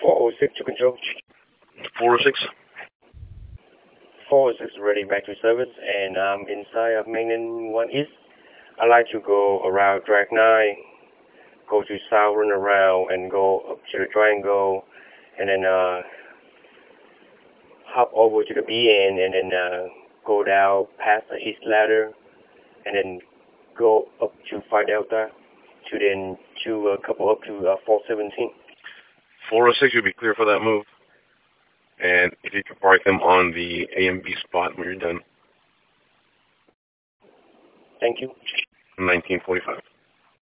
406 to control. 406. 406 ready back to service, and I'm inside of Mainland 1 East. I like to go around Drag 9, go to South, run around, and go up to the Triangle, and then hop over to the BN, and then go down past the East Ladder, and then go up to 5 Delta, to then to a couple up to 417. 406 would be clear for that move. And if you could park them on the AMB spot when you're done. Thank you. 1945.